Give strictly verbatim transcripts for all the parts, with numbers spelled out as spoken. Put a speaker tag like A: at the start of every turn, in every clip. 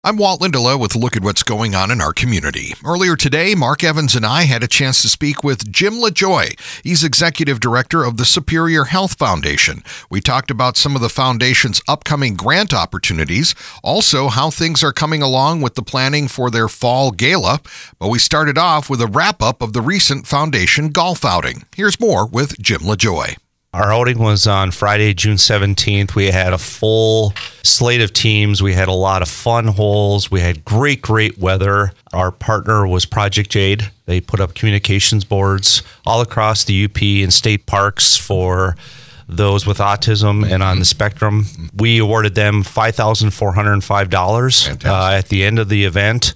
A: I'm Walt Lindelof with a look at what's going on in our community. Earlier today, Mark Evans and I had a chance to speak with Jim LaJoie. He's executive director of the Superior Health Foundation. We talked about some of the foundation's upcoming grant opportunities, also how things are coming along with the planning for their fall gala. But we started off with a wrap-up of the recent foundation golf outing. Here's more with Jim LaJoie.
B: Our outing was on Friday, June seventeenth. We had a full slate of teams. We had a lot of fun holes. We had great, great weather. Our partner was Project Jade. They put up communications boards all across the U P and state parks for those with autism and on the spectrum. We awarded them five thousand four hundred five dollars uh, at the end of the event.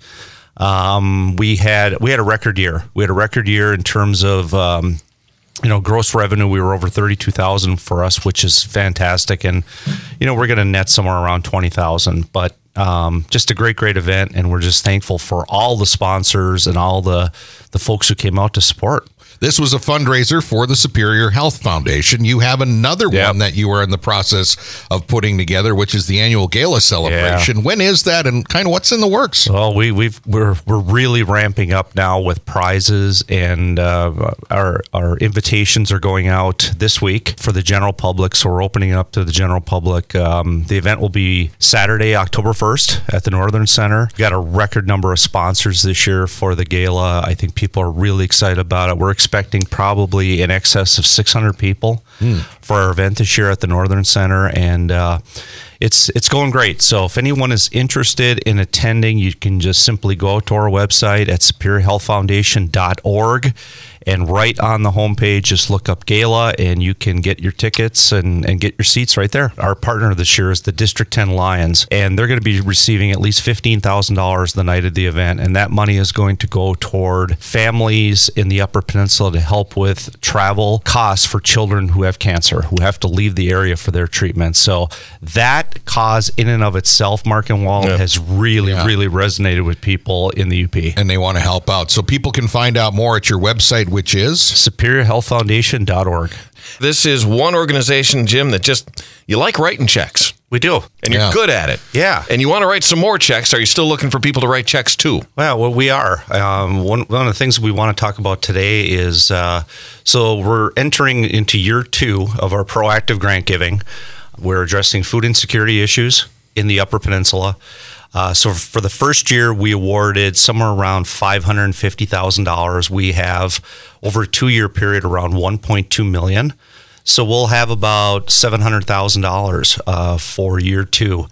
B: Um, we had we had a record year. We had a record year in terms of um, you know, gross revenue. We were over thirty-two thousand for us, which is fantastic. And, you know, we're going to net somewhere around twenty thousand, but um, just a great, great event. And we're just thankful for all the sponsors and all the, the folks who came out to support.
A: This was a fundraiser for the Superior Health Foundation. You have another yep. one that you are in the process of putting together, which is the annual gala celebration. Yeah. When is that, and kind of what's in the works?
B: Well, we, we've we're we're really ramping up now with prizes, and uh, our our invitations are going out this week for the general public. So we're opening up to the general public. Um, the event will be Saturday, October first, at the Northern Center. We've got a record number of sponsors this year for the gala. I think people are really excited about it. We're expecting probably in excess of six hundred people mm. for our event this year at the Northern Center, and uh, it's it's going great. So if anyone is interested in attending, you can just simply go to our website at superior health foundation dot org, and right on the homepage, just look up Gala, and you can get your tickets and, and get your seats right there. Our partner this year is the District ten Lions, and they're going to be receiving at least fifteen thousand dollars the night of the event, and that money is going to go toward families in the Upper Peninsula to help with travel costs for children who have cancer, who have to leave the area for their treatment. So that cause in and of itself, Mark and Walt, yeah. has really, yeah. really resonated with people in the U P.
A: And they want to help out. So people can find out more at your website, which is
B: superior health foundation dot org.
C: This is one organization, Jim, that just, you like writing checks.
B: We do.
C: And you're
A: yeah.
C: good at it.
B: Yeah.
C: And you want to write some more checks. Are you still looking for people to write checks too?
B: Well, well we are. Um, one, one of the things we want to talk about today is, uh, so we're entering into year two of our proactive grant giving. We're addressing food insecurity issues in the Upper Peninsula. Uh, so for the first year, we awarded somewhere around five hundred fifty thousand dollars. We have, over a two-year period, around one point two million dollars. So we'll have about seven hundred thousand dollars uh, for year two.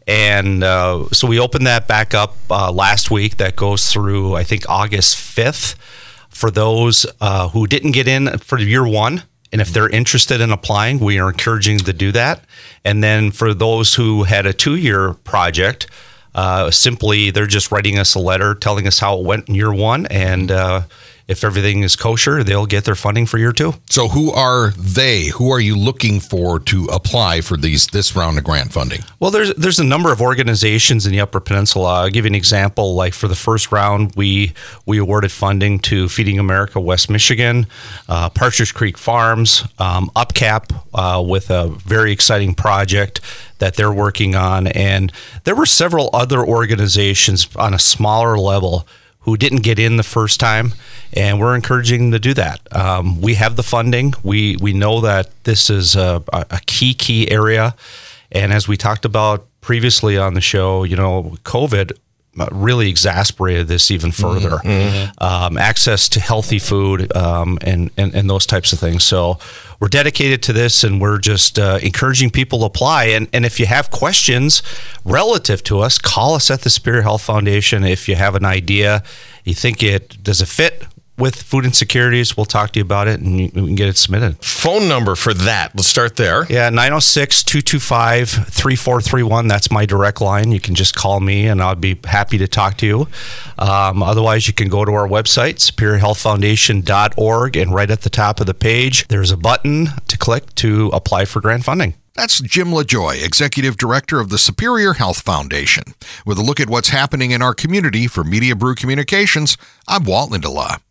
B: And uh, so we opened that back up uh, last week. That goes through, I think, August fifth. For those uh, who didn't get in for year one, and if they're interested in applying, we are encouraging them to do that. And then for those who had a two-year project, Uh, simply, they're just writing us a letter telling us how it went in year one, and uh, if everything is kosher, they'll get their funding for year two.
A: So who are they? Who are you looking for to apply for these this round of grant funding?
B: Well, there's there's a number of organizations in the Upper Peninsula. I'll give you an example. Like for the first round, we we awarded funding to Feeding America West Michigan, uh, Partridge Creek Farms, um, UpCap uh, with a very exciting project that they're working on. And there were several other organizations on a smaller level who didn't get in the first time, and we're encouraging them to do that. Um, we have the funding. We we know that this is a, a key, key area. And as we talked about previously on the show, you know, COVID really exasperated this even further. Mm-hmm. Um, access to healthy food um, and, and, and those types of things. So we're dedicated to this, and we're just uh, encouraging people to apply. And, and if you have questions relative to us, call us at the Superior Health Foundation. If you have an idea, you think it, does it fit with food insecurities, we'll talk to you about it, and we can get it submitted.
C: Phone number for that. Let's start there.
B: Yeah, nine oh six, two two five, three four three one. That's my direct line. You can just call me, and I'll be happy to talk to you. Um, otherwise, you can go to our website, superior health foundation dot org, and right at the top of the page, there's a button to click to apply for grant funding.
A: That's Jim LaJoie, Executive Director of the Superior Health Foundation. With a look at what's happening in our community for Media Brew Communications, I'm Walt Lindelof.